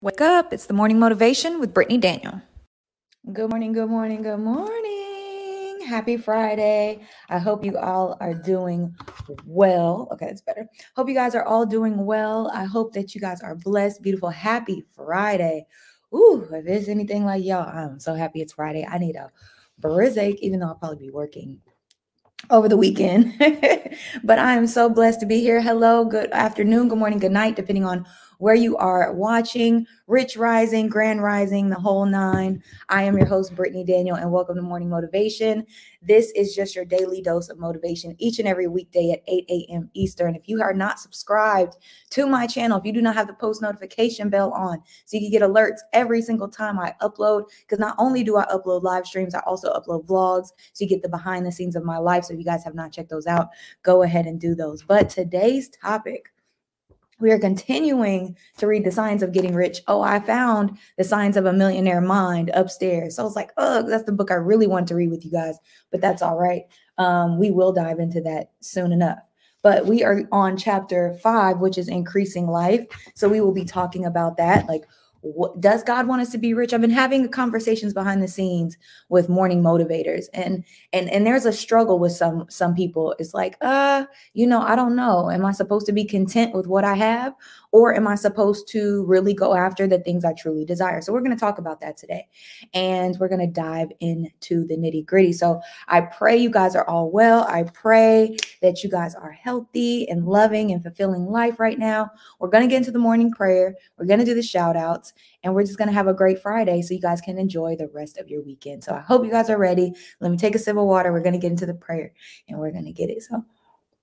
Wake up. It's the morning motivation with Brittany Daniel. Good morning, good morning, good morning. Happy Friday. I hope you all are doing well. Okay, that's better. Hope you guys are all doing well. I hope that you guys are blessed, beautiful, happy Friday. Ooh, if it's anything like y'all, I'm so happy it's Friday. I need a Brizik, even though I'll probably be working over the weekend. But I am so blessed to be here. Hello, good afternoon, good morning, good night, depending on where you are watching. Rich Rising, Grand Rising, the whole nine. I am your host, Brittany Daniel, and welcome to Morning Motivation. This is just your daily dose of motivation each and every weekday at 8 a.m. Eastern. If you are not subscribed to my channel, if you do not have the post notification bell on, so you can get alerts every single time I upload, because not only do I upload live streams, I also upload vlogs, so you get the behind the scenes of my life. So if you guys have not checked those out, go ahead and do those. But today's topic, we are continuing to read The Science of Getting Rich. Oh, I found The Science of a Millionaire Mind upstairs. So I was like, oh, that's the book I really want to read with you guys, but that's all right. We will dive into that soon enough. But we are on chapter 5, which is increasing life. So we will be talking about that. Like, what does God want us to be rich? I've been having conversations behind the scenes with morning motivators, and there's a struggle with some people. It's like, I don't know. Am I supposed to be content with what I have, or am I supposed to really go after the things I truly desire? So we're going to talk about that today, and we're going to dive into the nitty gritty. So I pray you guys are all well. I pray that you guys are healthy and loving and fulfilling life right now. We're going to get into the morning prayer. We're going to do the shout outs, and we're just going to have a great Friday so you guys can enjoy the rest of your weekend. So I hope you guys are ready. Let me take a sip of water. We're going to get into the prayer, and we're going to get it. So,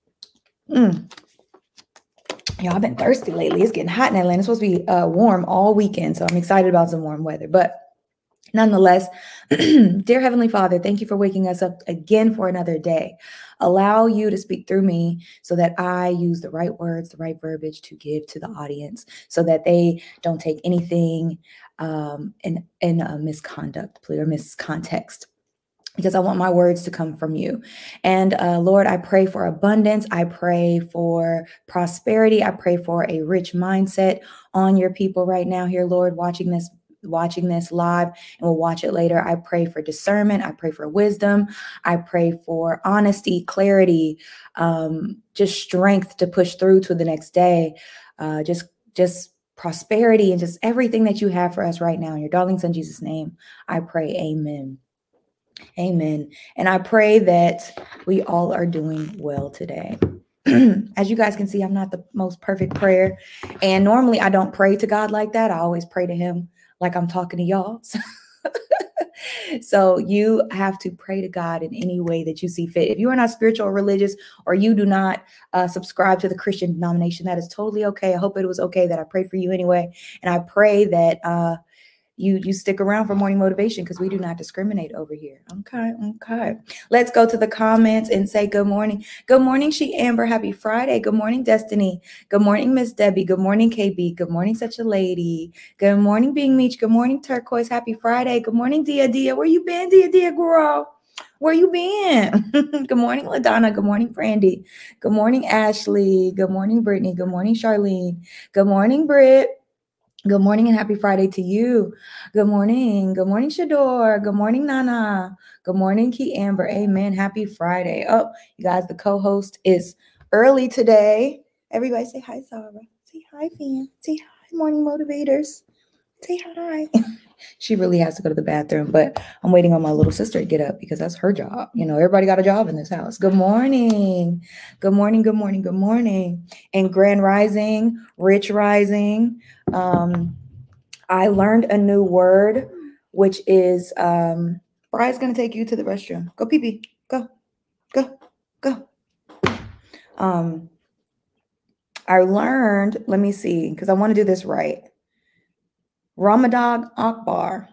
y'all, I've been thirsty lately. It's getting hot in Atlanta. It's supposed to be warm all weekend, so I'm excited about some warm weather. But nonetheless, dear Heavenly Father, thank you for waking us up again for another day. Allow you to speak through me so that I use the right words, the right verbiage to give to the audience, so that they don't take anything in a misconduct, or miscontext, because I want my words to come from you. And Lord, I pray for abundance. I pray for prosperity. I pray for a rich mindset on your people right now here, Lord, watching this live, and we'll watch it later. I pray for discernment. I pray for wisdom. I pray for honesty, clarity, just strength to push through to the next day. Just prosperity and just everything that you have for us right now. In your darling son, Jesus' name, I pray. Amen. Amen. And I pray that we all are doing well today. As you guys can see, I'm not the most perfect prayer. And normally I don't pray to God like that. I always pray to him like I'm talking to y'all. So you have to pray to God in any way that you see fit. If you are not spiritual or religious, or you do not subscribe to the Christian denomination, that is totally okay. I hope it was okay that I prayed for you anyway. And I pray that you stick around for morning motivation, because we do not discriminate over here. Okay. Let's go to the comments and say good morning. Good morning, She Amber. Happy Friday. Good morning, Destiny. Good morning, Miss Debbie. Good morning, KB. Good morning, Such a Lady. Good morning, Being Meech. Good morning, Turquoise. Happy Friday. Good morning, Dia. Where you been, Dia girl? Where you been? Good morning, LaDonna. Good morning, Brandy. Good morning, Ashley. Good morning, Brittany. Good morning, Charlene. Good morning, Britt. Good morning and happy Friday to you. Good morning. Good morning, Shador. Good morning, Nana. Good morning, Key Amber. Amen. Happy Friday. Oh, you guys, the co-host is early today. Everybody say hi, Sarah. Say hi, fam. Say hi, morning motivators. Say hi. She really has to go to the bathroom, but I'm waiting on my little sister to get up, because that's her job. You know, everybody got a job in this house. Good morning. Good morning. Good morning. Good morning. And Grand Rising, Rich Rising. I learned a new word, which is, Brian's going to take you to the restroom. Go pee pee. Go. I learned, let me see, because I want to do this right. Ramadan Akbar.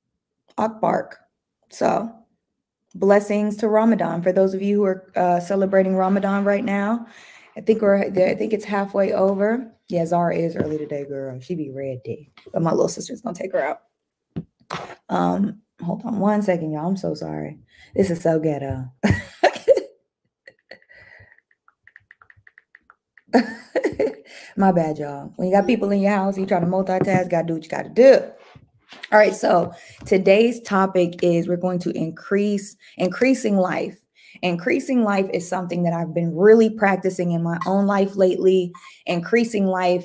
So blessings to Ramadan. For those of you who are celebrating Ramadan right now, I think it's halfway over. Yeah, Zara is early today, girl. She be ready, but my little sister's gonna take her out. Hold on one second, y'all. I'm so sorry. This is so ghetto. My bad, y'all. When you got people in your house, you try to multitask, gotta do what you gotta do. All right, so today's topic is we're going to increasing life. Increasing life is something that I've been really practicing in my own life lately. Increasing life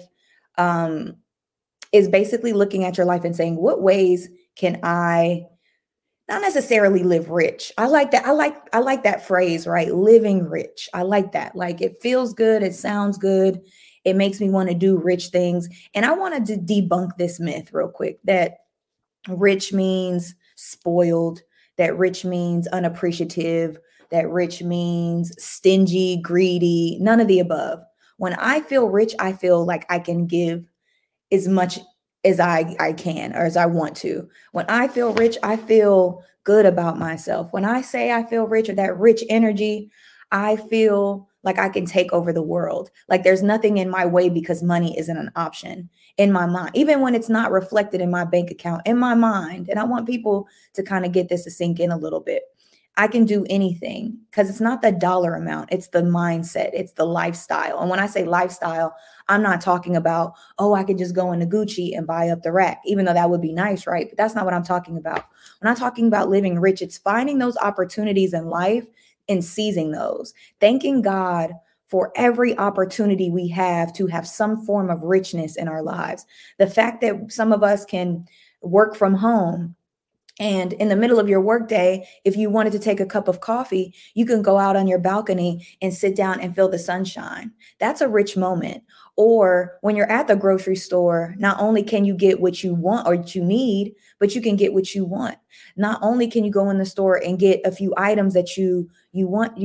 is basically looking at your life and saying, what ways can I not necessarily live rich? I like that. I like that phrase, right? Living rich. I like that. Like it feels good. It sounds good. It makes me want to do rich things. And I wanted to debunk this myth real quick that rich means spoiled, that rich means unappreciative, that rich means stingy, greedy, none of the above. When I feel rich, I feel like I can give as much as I can or as I want to. When I feel rich, I feel good about myself. When I say I feel rich or that rich energy, I feel like I can take over the world. Like there's nothing in my way because money isn't an option in my mind, even when it's not reflected in my bank account, in my mind. And I want people to kind of get this to sink in a little bit. I can do anything because it's not the dollar amount, it's the mindset, it's the lifestyle. And when I say lifestyle, I'm not talking about, oh, I could just go into Gucci and buy up the rack, even though that would be nice, right? But that's not what I'm talking about. When I'm talking about living rich, it's finding those opportunities in life and seizing those, thanking God for every opportunity we have to have some form of richness in our lives. The fact that some of us can work from home, and in the middle of your workday, if you wanted to take a cup of coffee, you can go out on your balcony and sit down and feel the sunshine. That's a rich moment. Or when you're at the grocery store, not only can you get what you want or what you need, but you can get what you want. Not only can you go in the store and get a few items that you want,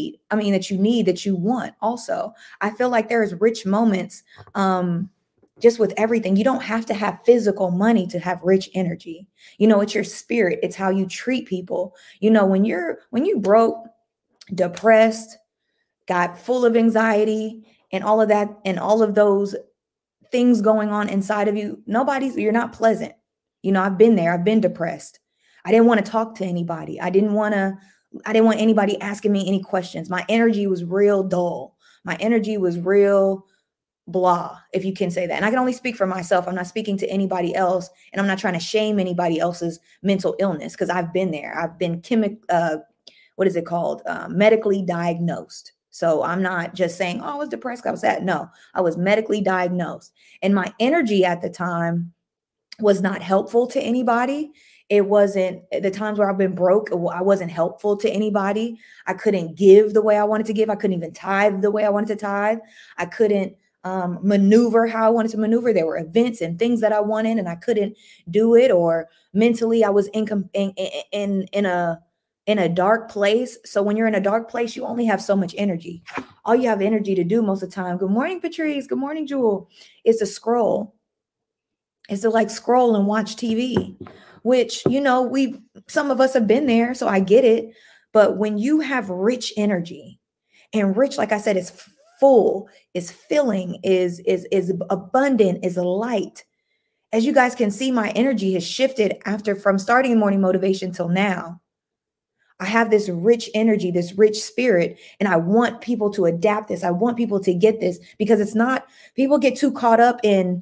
that you want also. I feel like there's rich moments just with everything. You don't have to have physical money to have rich energy. It's your spirit. It's how you treat people. When you broke, depressed, got full of anxiety and all of that and all of those things going on inside of you, you're not pleasant. I've been there. I've been depressed. I didn't want to talk to anybody. I didn't want anybody asking me any questions. My energy was real dull. My energy was real blah, if you can say that. And I can only speak for myself. I'm not speaking to anybody else. And I'm not trying to shame anybody else's mental illness because I've been there. I've been medically diagnosed. So I'm not just saying, oh, I was depressed, I was sad. No, I was medically diagnosed. And my energy at the time was not helpful to anybody. It wasn't at the times where I've been broke. I wasn't helpful to anybody. I couldn't give the way I wanted to give. I couldn't even tithe the way I wanted to tithe. I couldn't maneuver how I wanted to maneuver. There were events and things that I wanted and I couldn't do it, or mentally I was in a dark place. So when you're in a dark place, you only have so much energy. All you have energy to do most of the time, good morning, Patrice, good morning, Jewel, is to scroll. Is to like scroll and watch TV, which, some of us have been there, so I get it. But when you have rich energy, and rich, like I said, is full, is filling, is abundant, is light. As you guys can see, my energy has shifted from starting in Morning Motivation till now. I have this rich energy, this rich spirit, and I want people to adapt this. I want people to get this because it's not, people get too caught up in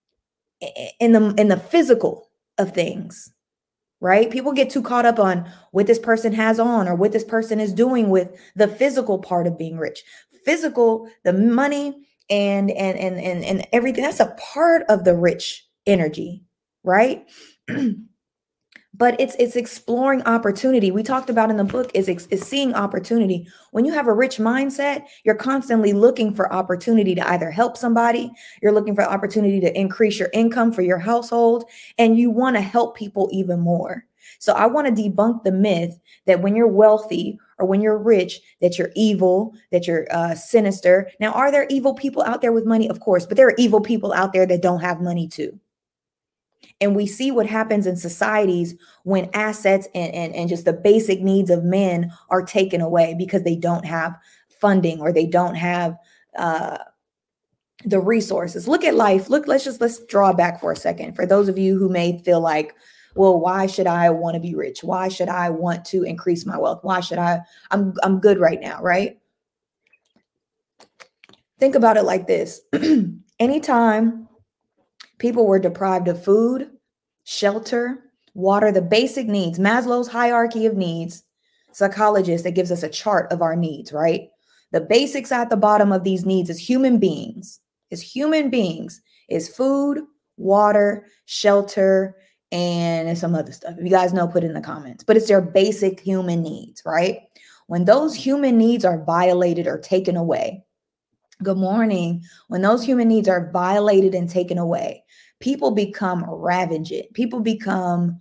the physical of things, right? People get too caught up on what this person has on or what this person is doing with the physical part of being rich. Physical, the money and everything, that's a part of the rich energy, right? But it's exploring opportunity. We talked about in the book is seeing opportunity. When you have a rich mindset, you're constantly looking for opportunity to either help somebody, you're looking for opportunity to increase your income for your household, and you want to help people even more. So I want to debunk the myth that when you're wealthy or when you're rich, that you're evil, that you're sinister. Now, are there evil people out there with money? Of course, but there are evil people out there that don't have money too. And we see what happens in societies when assets and just the basic needs of men are taken away because they don't have funding or they don't have the resources. Look at life. Let's draw back for a second. For those of you who may feel like, well, why should I want to be rich? Why should I want to increase my wealth? Why should I'm good right now, right? Think about it like this. Anytime people were deprived of food, shelter, water, the basic needs, Maslow's hierarchy of needs, psychologist that gives us a chart of our needs, right? The basics at the bottom of these needs is human beings, is food, water, shelter, and some other stuff. If you guys know, put it in the comments. But it's their basic human needs, right? When those human needs are violated or taken away, good morning. When those human needs are violated and taken away, people become ravaged. People become,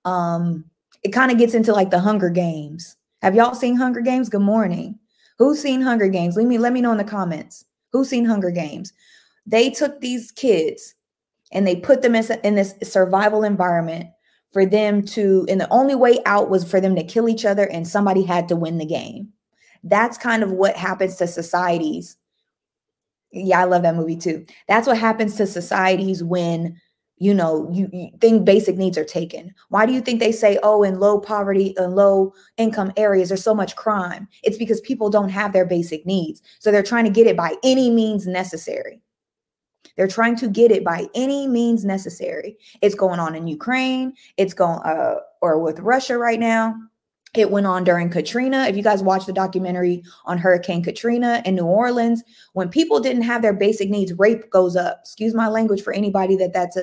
it kind of gets into like the Hunger Games. Have y'all seen Hunger Games? Good morning. Who's seen Hunger Games? Let me know in the comments. Who's seen Hunger Games? They took these kids and they put them in this survival environment for them to, and the only way out was for them to kill each other, and somebody had to win the game. That's kind of what happens to societies. Yeah, I love that movie too. That's what happens to societies when, you think basic needs are taken. Why do you think they say, oh, in low poverty and low income areas, there's so much crime? It's because people don't have their basic needs. So they're trying to get it by any means necessary. They're trying to get it by any means necessary. It's going on in Ukraine. It's going, or with Russia right now. It went on during Katrina. If you guys watch the documentary on Hurricane Katrina in New Orleans, when people didn't have their basic needs, rape goes up. Excuse my language for anybody that's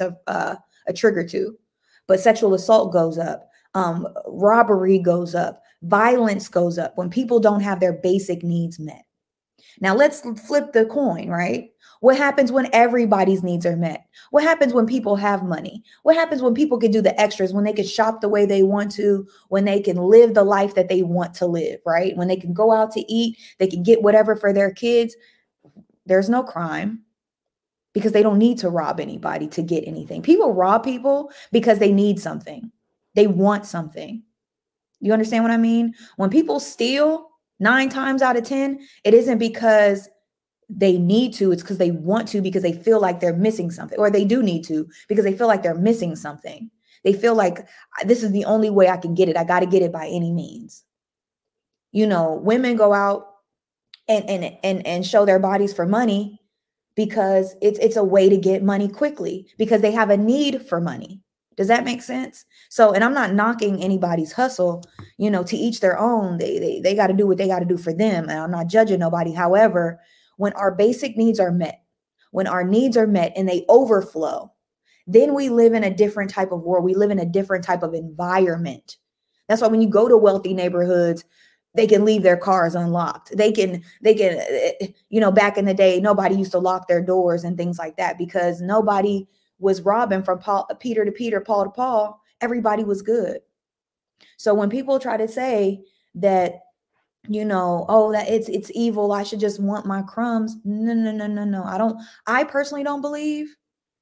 a trigger to, but sexual assault goes up, robbery goes up, violence goes up when people don't have their basic needs met. Now let's flip the coin, right? What happens when everybody's needs are met? What happens when people have money? What happens when people can do the extras, when they can shop the way they want to, when they can live the life that they want to live, right? When they can go out to eat, they can get whatever for their kids. There's no crime because they don't need to rob anybody to get anything. People rob people because they need something. They want something. You understand what I mean? When people steal, 9 times out of 10, it isn't because they need to, it's because they want to, because they feel like they're missing something, or they do need to because they feel like they're missing something. They feel like this is the only way I can get it. I got to get it by any means. Women go out and show their bodies for money because it's a way to get money quickly because they have a need for money. Does that make sense? So, and I'm not knocking anybody's hustle, to each their own. They got to do what they got to do for them. And I'm not judging nobody. However, when our basic needs are met, when our needs are met and they overflow, then we live in a different type of world. We live in a different type of environment. That's why when you go to wealthy neighborhoods, they can leave their cars unlocked. They can, back in the day, nobody used to lock their doors and things like that because nobody was robbing from Peter to Peter, Paul to Paul. Everybody was good. So when people try to say that, that it's evil, I should just want my crumbs. No. I personally don't believe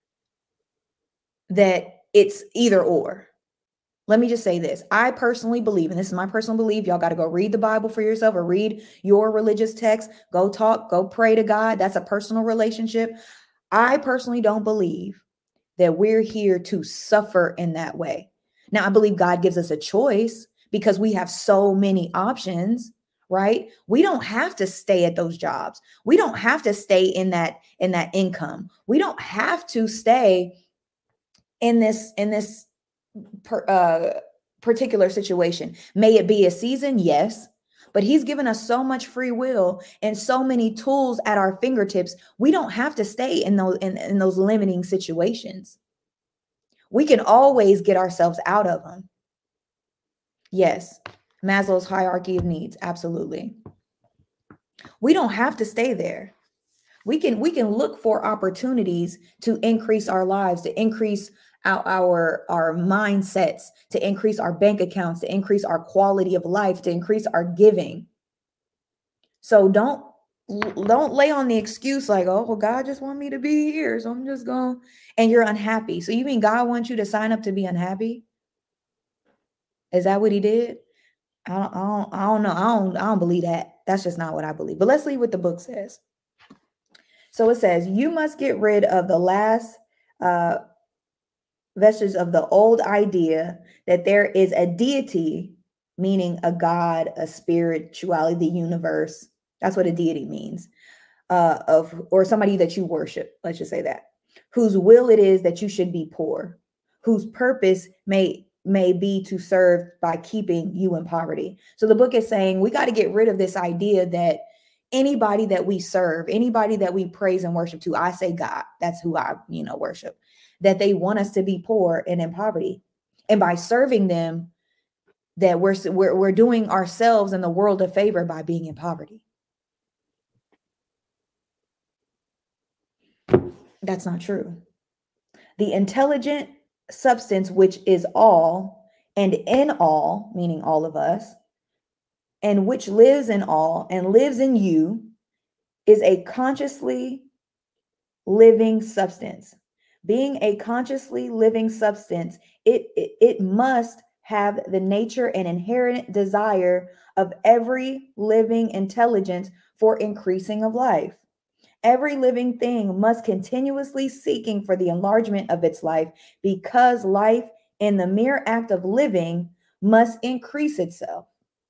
that it's either or. Let me just say this. I personally believe, and this is my personal belief, y'all got to go read the Bible for yourself or read your religious text. Go talk, go pray to God. That's a personal relationship. I personally don't believe that we're here to suffer in that way. Now, I believe God gives us a choice because we have so many options, right? We don't have to stay at those jobs. We don't have to stay in that income. We don't have to stay in this particular situation. May it be a season? Yes. But he's given us so much free will and so many tools at our fingertips. We don't have to stay in those limiting situations. We can always get ourselves out of them. Yes. Maslow's hierarchy of needs. Absolutely. We don't have to stay there. We can look for opportunities to increase our lives, to increase our mindsets, to increase our bank accounts, to increase our quality of life, to increase our giving. So don't lay on the excuse like, oh, well, God just want me to be here, so I'm just going, and you're unhappy. So you mean God wants you to sign up to be unhappy? Is that what he did? I don't know. I don't believe that. That's just not what I believe. But let's see what the book says. So it says, you must get rid of the last vestiges of the old idea that there is a deity, meaning a God, a spirituality, the universe. That's what a deity means. or somebody that you worship, let's just say that, whose will it is that you should be poor, whose purpose may be to serve by keeping you in poverty. So the book is saying we got to get rid of this idea that anybody that we serve, anybody that we praise and worship to, I say God, that's who I, worship, that they want us to be poor and in poverty. And by serving them, that we're doing ourselves and the world a favor by being in poverty. That's not true. The intelligent substance, which is all and in all, meaning all of us, and which lives in all and lives in you, is a consciously living substance. Being a consciously living substance, it must have the nature and inherent desire of every living intelligence for increasing of life. Every living thing must continuously seeking for the enlargement of its life, because life in the mere act of living must increase itself.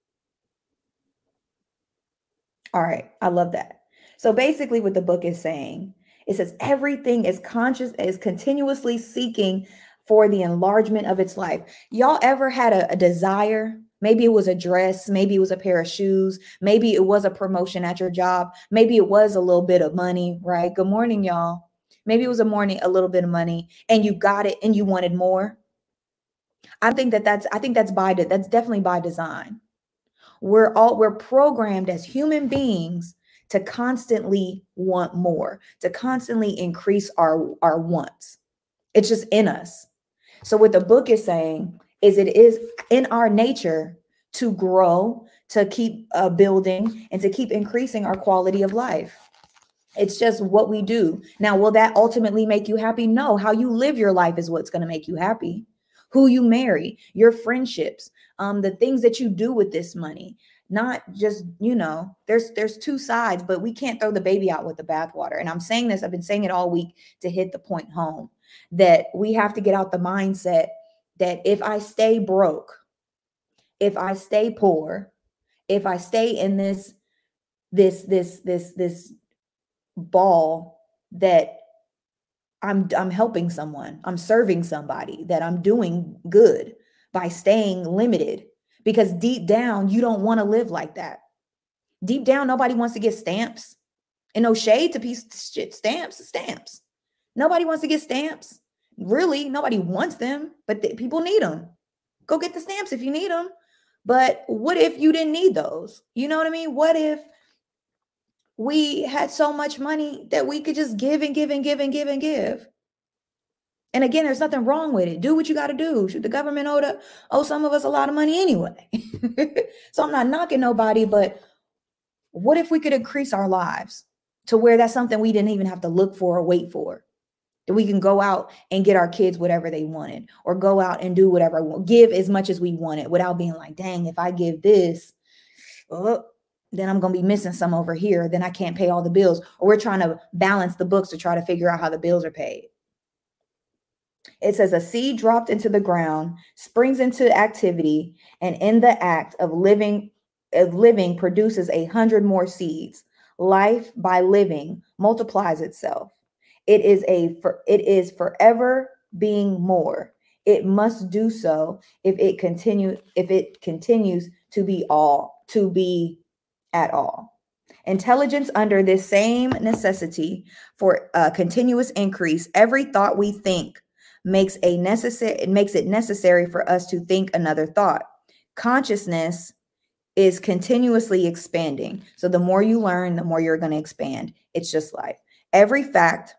All right, I love that. So basically what the book is saying, it says everything is continuously seeking for the enlargement of its life. Y'all ever had a desire? Maybe it was a dress, maybe it was a pair of shoes, maybe it was a promotion at your job, maybe it was a little bit of money, right? Good morning, y'all. Maybe it was a little bit of money, and you got it and you wanted more. I think that's definitely by design. We're programmed as human beings to constantly want more, to constantly increase our wants. It's just in us. So what the book is saying is it is in our nature to grow, to keep building, and to keep increasing our quality of life. It's just what we do. Now, will that ultimately make you happy? No. How you live your life is what's going to make you happy. Who you marry, your friendships, the things that you do with this money. Not just, there's two sides, but we can't throw the baby out with the bathwater. And I'm saying this, I've been saying it all week to hit the point home, that we have to get out the mindset that if I stay broke, if I stay poor, if I stay in this ball, that I'm helping someone, I'm serving somebody, that I'm doing good by staying limited, because deep down, you don't want to live like that. Deep down, nobody wants to get stamps. And no shade to shit, stamps. Nobody wants to get stamps. Really, nobody wants them, but people need them. Go get the stamps if you need them. But what if you didn't need those? You know what I mean? What if we had so much money that we could just give and give and give and give and give? And again, there's nothing wrong with it. Do what you got to do. Should the government owe some of us a lot of money anyway? So I'm not knocking nobody, but what if we could increase our lives to where that's something we didn't even have to look for or wait for? That we can go out and get our kids whatever they wanted, or go out and do whatever, give as much as we wanted, without being like, dang, if I give this, then I'm going to be missing some over here. Then I can't pay all the bills. Or we're trying to balance the books to try to figure out how the bills are paid. It says a seed dropped into the ground springs into activity, and in the act of living produces 100 more seeds. Life by living multiplies itself. It is forever being more. It must do so if it continues to be at all. Intelligence under this same necessity for continuous increase. Every thought we think makes it necessary for us to think another thought. Consciousness is continuously expanding. So the more you learn, the more you're going to expand. It's just life. Every fact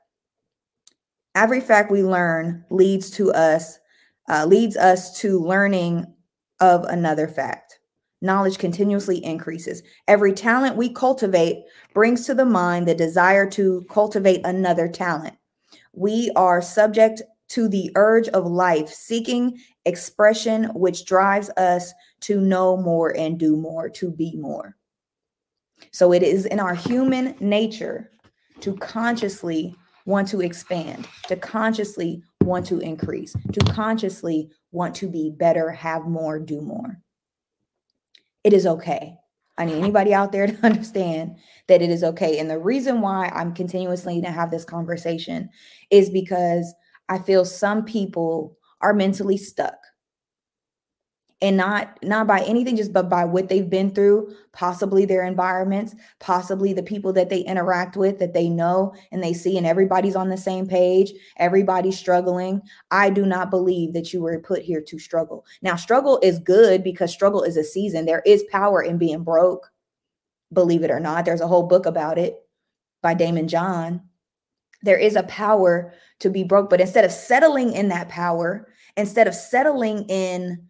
we learn leads us to learning of another fact. Knowledge continuously increases. Every talent we cultivate brings to the mind the desire to cultivate another talent. We are subject to the urge of life, seeking expression, which drives us to know more and do more, to be more. So it is in our human nature to consciously want to expand, to consciously want to increase, to consciously want to be better, have more, do more. It is okay. I need anybody out there to understand that it is okay. And the reason why I'm continuously to have this conversation is because I feel some people are mentally stuck. And not by anything, just but by what they've been through, possibly their environments, possibly the people that they interact with, that they know and they see, and everybody's on the same page, everybody's struggling. I do not believe that you were put here to struggle. Now, struggle is good because struggle is a season. There is power in being broke, believe it or not. There's a whole book about it by Damon John. There is a power to be broke, but instead of settling in that power, instead of settling in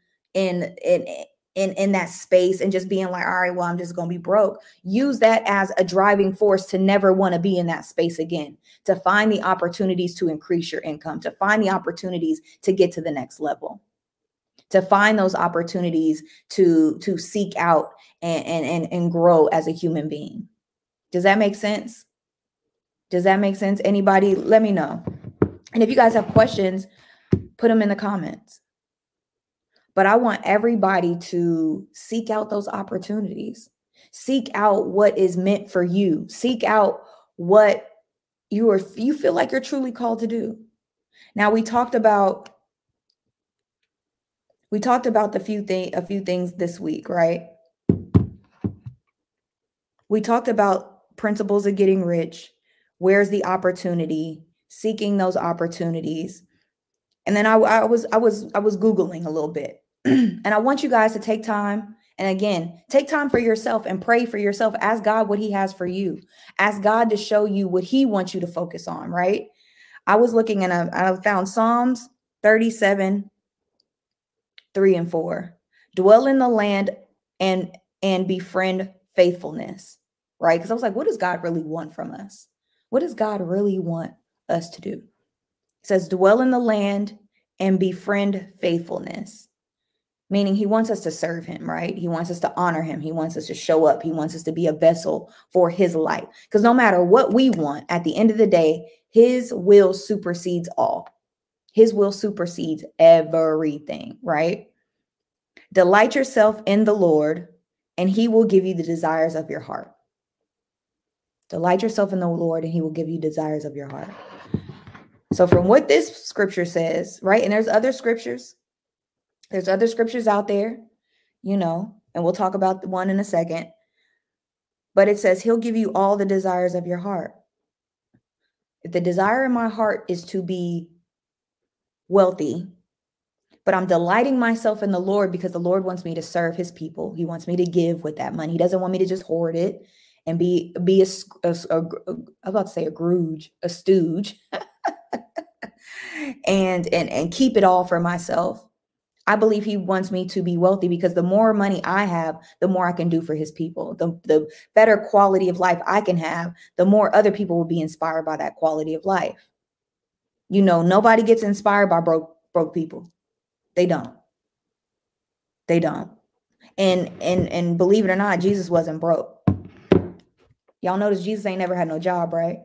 that space and just being like, all right, well, I'm just going to be broke. Use that as a driving force to never want to be in that space again, to find the opportunities to increase your income, to find the opportunities to get to the next level, to find those opportunities to seek out and grow as a human being. Does that make sense? Does that make sense? Anybody, let me know. And if you guys have questions, put them in the comments. But I want everybody to seek out those opportunities. Seek out what is meant for you. Seek out what you feel like you're truly called to do. Now, we talked about a few things this week, right? We talked about principles of getting rich. Where's the opportunity? Seeking those opportunities. And then I was Googling a little bit. And I want you guys to take time. And again, take time for yourself and pray for yourself. Ask God what he has for you. Ask God to show you what he wants you to focus on, right? I was looking and I found Psalms 37, 3 and 4. Dwell in the land and befriend faithfulness, right? Because I was like, what does God really want from us? What does God really want us to do? It says, dwell in the land and befriend faithfulness. Meaning he wants us to serve him, right? He wants us to honor him. He wants us to show up. He wants us to be a vessel for his light. Because no matter what we want, at the end of the day, his will supersedes all. His will supersedes everything, right? Delight yourself in the Lord, and he will give you the desires of your heart. Delight yourself in the Lord, and he will give you desires of your heart. So from what this scripture says, right? And there's other scriptures. There's other scriptures out there, you know, and we'll talk about the one in a second. But it says he'll give you all the desires of your heart. If the desire in my heart is to be wealthy, but I'm delighting myself in the Lord because the Lord wants me to serve his people. He wants me to give with that money. He doesn't want me to just hoard it and be I'm about to say a Scrooge, a stooge, and keep it all for myself. I believe he wants me to be wealthy because the more money I have, the more I can do for his people. The better quality of life I can have, the more other people will be inspired by that quality of life. You know, nobody gets inspired by broke people. They don't. They don't. And believe it or not, Jesus wasn't broke. Y'all notice Jesus ain't never had no job, right?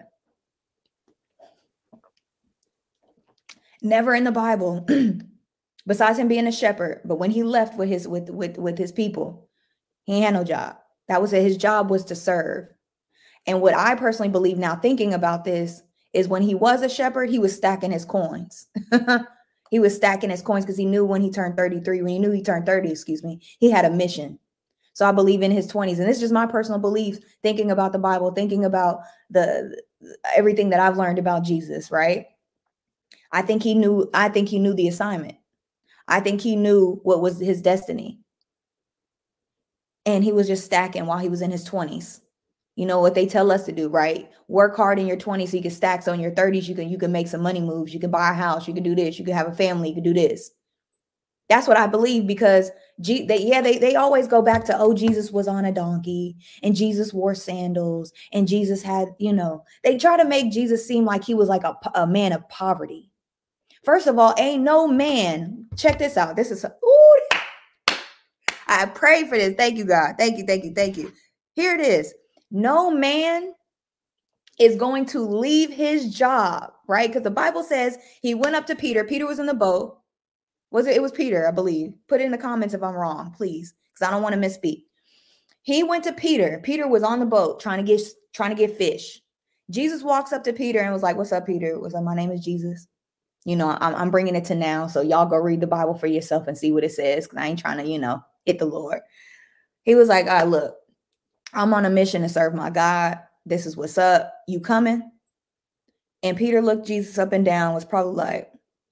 Never in the Bible. Besides him being a shepherd, but when he left with his people, he had no job. That was it. His job was to serve. And what I personally believe now, thinking about this, is when he was a shepherd, he was stacking his coins. He was stacking his coins because he knew when he turned 33, when he knew he turned 30, he had a mission. So I believe in his 20s, and this is just my personal belief, thinking about the Bible, thinking about everything that I've learned about Jesus, right? I think he knew the assignment. I think he knew what was his destiny. And he was just stacking while he was in his 20s. You know what they tell us to do, right? Work hard in your 20s so you can stack. So in your 30s, you can make some money moves. You can buy a house. You can do this. You can have a family. You can do this. That's what I believe, because they always go back to, oh, Jesus was on a donkey and Jesus wore sandals and Jesus had, you know, they try to make Jesus seem like he was like a man of poverty. First of all, ain't no man. Check this out. This is, ooh, I pray for this. Thank you, God. Thank you, thank you, thank you. Here it is. No man is going to leave his job, right? Because the Bible says he went up to Peter. Peter was in the boat. It was Peter, I believe. Put it in the comments if I'm wrong, please, because I don't want to misspeak. He went to Peter. Peter was on the boat trying to get fish. Jesus walks up to Peter and was like, "What's up, Peter?" Was like, "My name is Jesus. You know, I'm bringing it to now. So y'all go read the Bible for yourself and see what it says. Cause I ain't trying to, hit the Lord." He was like, "All right, look, I'm on a mission to serve my God. This is what's up. You coming?" And Peter looked Jesus up and down, was probably like,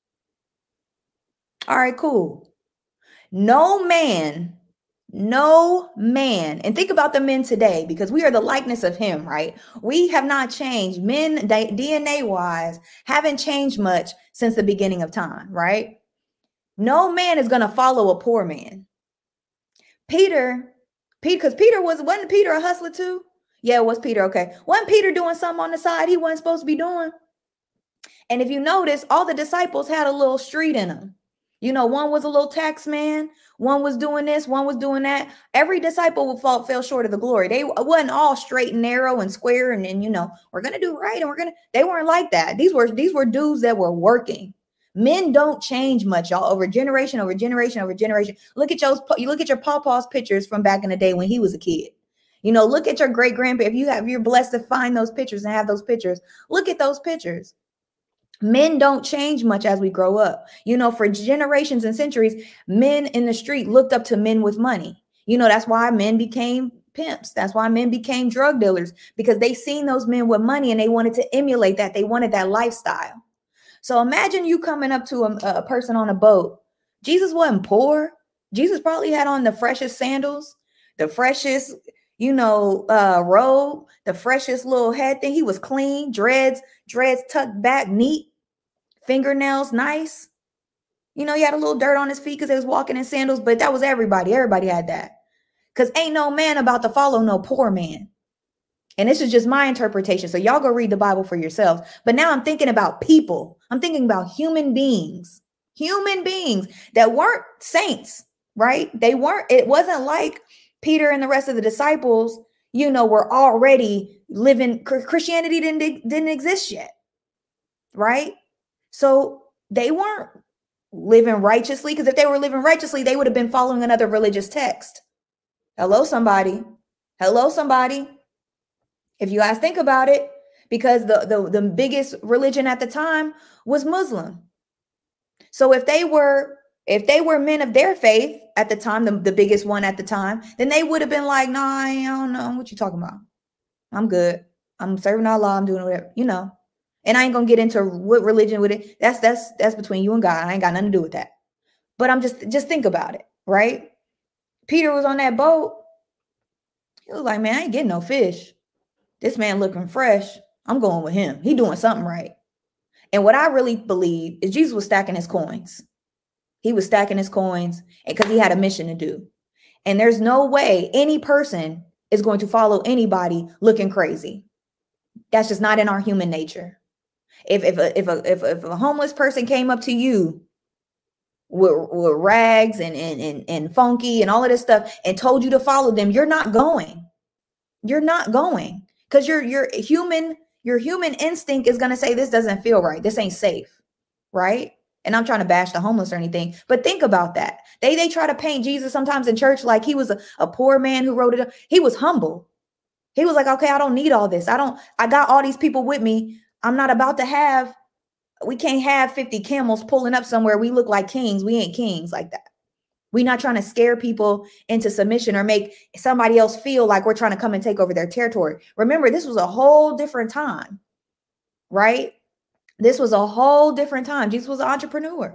"All right, cool." No man, and think about the men today, because we are the likeness of him, right? We have not changed. Men, DNA wise, haven't changed much since the beginning of time, right? No man is going to follow a poor man. Peter, because wasn't Peter a hustler too? Yeah, it was Peter. Okay. Wasn't Peter doing something on the side he wasn't supposed to be doing? And if you notice, all the disciples had a little street in them. One was a little tax man, one was doing this, one was doing that. Every disciple fell short of the glory. They wasn't all straight and narrow and square and we're going to do right and they weren't like that. These were dudes that were working. Men don't change much, y'all, over generation over generation over generation. Look at your pawpaw's pictures from back in the day when he was a kid. Look at your great grandpa. If you're blessed to find those pictures and have those pictures, look at those pictures. Men don't change much as we grow up. For generations and centuries, men in the street looked up to men with money. That's why men became pimps. That's why men became drug dealers, because they seen those men with money and they wanted to emulate that. They wanted that lifestyle. So imagine you coming up to a person on a boat. Jesus wasn't poor. Jesus probably had on the freshest sandals, the freshest, robe, the freshest little head thing. He was clean, dreads tucked back, neat. Fingernails nice. He had a little dirt on his feet because he was walking in sandals, but that was everybody. Everybody had that. Because ain't no man about to follow no poor man. And this is just my interpretation. So y'all go read the Bible for yourselves. But now I'm thinking about people. I'm thinking about human beings that weren't saints, right? It wasn't like Peter and the rest of the disciples, were already living. Christianity didn't exist yet, right? So they weren't living righteously, because if they were living righteously, they would have been following another religious text. Hello, somebody. If you guys think about it, because the biggest religion at the time was Muslim. So if they were men of their faith at the time, the biggest one at the time, then they would have been like, "Nah, I don't know what you talking about. I'm good. I'm serving Allah. I'm doing whatever, And I ain't gonna get into what religion with it. That's between you and God. I ain't got nothing to do with that. But I'm just think about it, right? Peter was on that boat. He was like, "Man, I ain't getting no fish. This man looking fresh. I'm going with him. He doing something right." And what I really believe is Jesus was stacking his coins. He was stacking his coins because he had a mission to do. And there's no way any person is going to follow anybody looking crazy. That's just not in our human nature. If a homeless person came up to you with rags and funky and all of this stuff and told you to follow them, you're not going. You're not going, because your human instinct is going to say, this doesn't feel right. This ain't safe, right? And I'm trying to bash the homeless or anything, but think about that. They try to paint Jesus sometimes in church like he was a poor man who wrote it up. He was humble. He was like, "Okay, I don't need all this. I got all these people with me. I'm not about to we can't have 50 camels pulling up somewhere. We look like kings. We ain't kings like that. We're not trying to scare people into submission or make somebody else feel like we're trying to come and take over their territory." Remember, this was a whole different time, right? This was a whole different time. Jesus was an entrepreneur.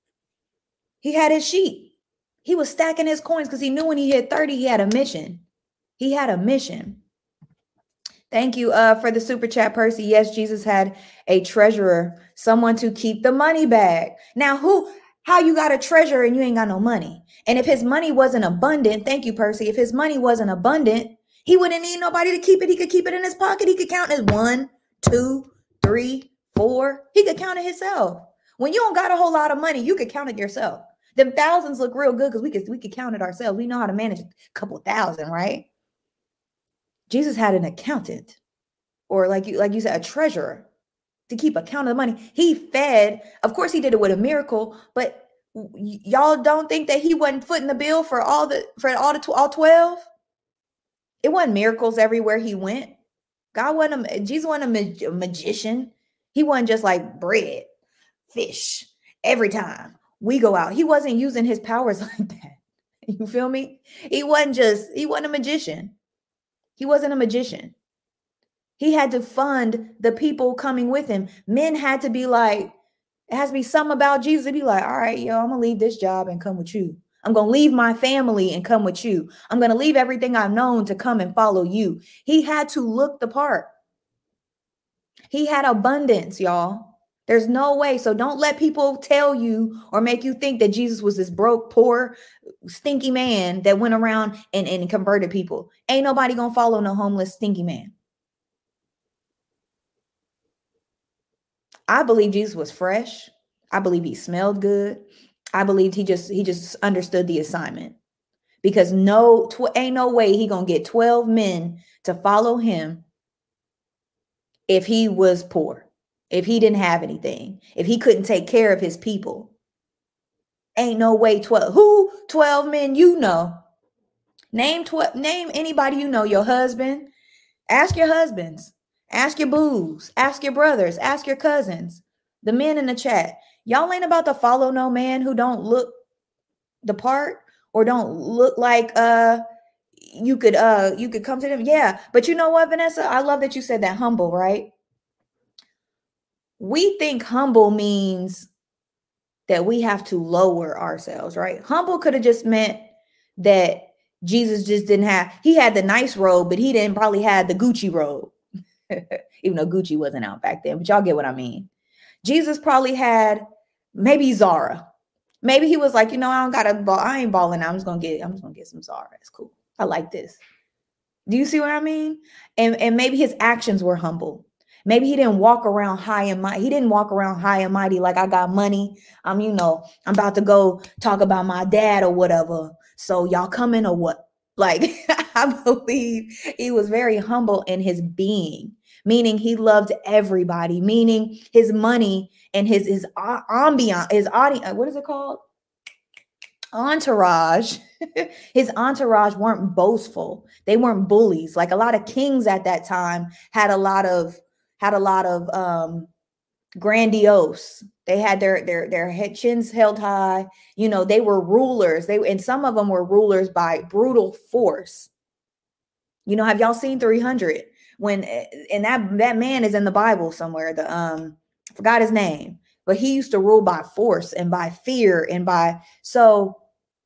He had his sheep. He was stacking his coins because he knew when he hit 30, he had a mission. He had a mission. Thank you for the super chat, Percy. Yes, Jesus had a treasurer, someone to keep the money bag. Now, how you got a treasurer and you ain't got no money? And if his money wasn't abundant, thank you, Percy. If his money wasn't abundant, he wouldn't need nobody to keep it. He could keep it in his pocket. He could count as 1, 2, 3, 4. He could count it himself. When you don't got a whole lot of money, you could count it yourself. Them thousands look real good because we could count it ourselves. We know how to manage a couple thousand, right? Jesus had an accountant, or like you said, a treasurer, to keep account of the money. He fed. Of course, he did it with a miracle, but y'all don't think that he wasn't footing the bill for all 12? It wasn't miracles everywhere he went. Jesus wasn't a magician. He wasn't just like bread, fish every time we go out. He wasn't using his powers like that. You feel me? He wasn't a magician. He wasn't a magician. He had to fund the people coming with him. Men had to be like, it has to be something about Jesus to be like, all right, yo, I'm going to leave this job and come with you. I'm going to leave my family and come with you. I'm going to leave everything I've known to come and follow you. He had to look the part. He had abundance, y'all. There's no way. So don't let people tell you or make you think that Jesus was this broke, poor, stinky man that went around and converted people. Ain't nobody going to follow no homeless, stinky man. I believe Jesus was fresh. I believe he smelled good. I believed he just understood the assignment, because ain't no way he gonna get 12 men to follow him if he was poor, if he didn't have anything, if he couldn't take care of his people. Ain't no way 12. Who 12 men you know? Name anybody you know, your husband. Ask your husbands. Ask your boos. Ask your brothers. Ask your cousins. The men in the chat. Y'all ain't about to follow no man who don't look the part or don't look like you could come to them. Yeah. But you know what, Vanessa? I love that you said that, humble, right? We think humble means that we have to lower ourselves, right? Humble could have just meant that Jesus just he had the nice robe, but he didn't probably have the Gucci robe. Even though Gucci wasn't out back then, but y'all get what I mean. Jesus probably had maybe Zara. Maybe he was like, I ain't balling out. I'm just gonna get some Zara. It's cool. I like this. Do you see what I mean? And maybe his actions were humble. Maybe he didn't walk around high and mighty. He didn't walk around high and mighty like, I got money. I'm about to go talk about my dad or whatever. So y'all coming or what? Like, I believe he was very humble in his being, meaning he loved everybody, meaning his money and his ambiance, his audience, what is it called? Entourage. His entourage weren't boastful. They weren't bullies. Like a lot of kings at that time had a lot of grandiose. They had their head chins held high. They were rulers. And some of them were rulers by brutal force. Have y'all seen 300? And that man is in the Bible somewhere. I forgot his name, but he used to rule by force and by fear and so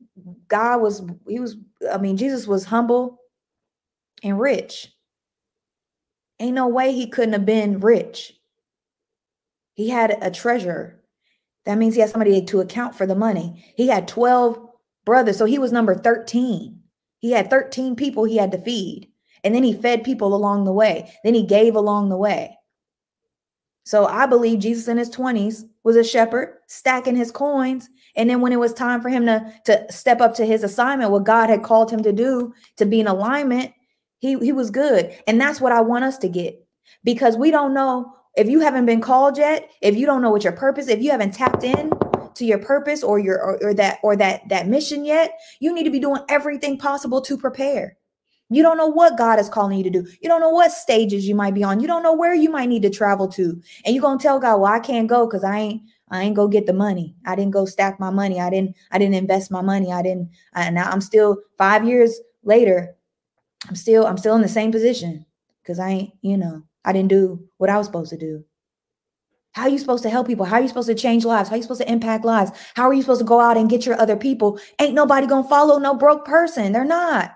Jesus was humble and rich. Ain't no way he couldn't have been rich. He had a treasure. That means he had somebody to account for the money. He had 12 brothers. So he was number 13. He had 13 people he had to feed. And then he fed people along the way. Then he gave along the way. So I believe Jesus in his 20s was a shepherd, stacking his coins. And then when it was time for him to step up to his assignment, what God had called him to do, to be in alignment, he was good. And that's what I want us to get, because we don't know. If you haven't been called yet, if you don't know what your purpose, if you haven't tapped in to your purpose or that mission yet, you need to be doing everything possible to prepare. You don't know what God is calling you to do. You don't know what stages you might be on. You don't know where you might need to travel to. And you're going to tell God, well, I can't go because I ain't go get the money. I didn't go stack my money. I didn't invest my money. Now I'm still 5 years later. I'm still in the same position because I didn't do what I was supposed to do. How are you supposed to help people? How are you supposed to change lives? How are you supposed to impact lives? How are you supposed to go out and get your other people? Ain't nobody going to follow no broke person. They're not.